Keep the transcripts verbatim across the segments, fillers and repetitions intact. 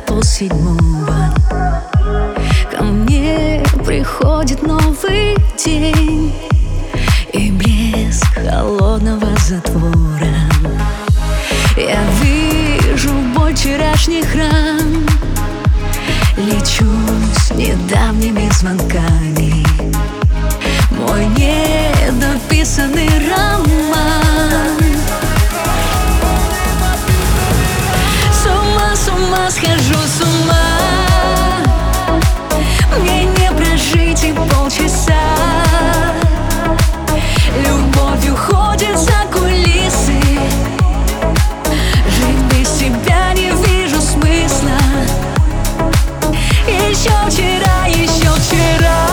полседьмого ко мне приходит новый день и блеск холодного затвора. Я вижу боль вчерашних ран, лечу с недавними звонками. Мой недописанный роман. С ума, с ума схожу, с ума. Мне не прожить и полчаса. Любовь уходит за кулисы. Жить без тебя не вижу смысла. Еще вчера, еще вчера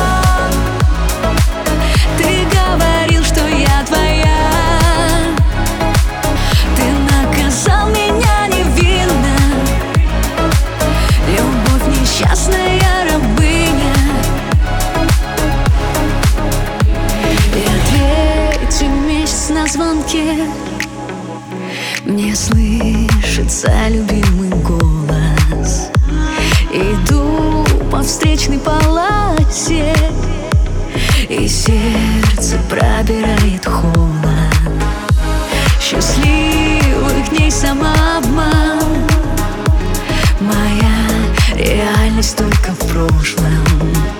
ты говорил, что я твоя. Ты наказал меня невинно. Любовь несчастная рабыня. Я третий месяц на звонке. Мне слышится любимый голос. Иду по встречной полосе, и сердце пробирает холод. Счастливых дней самообман. Моя реальность только в прошлом.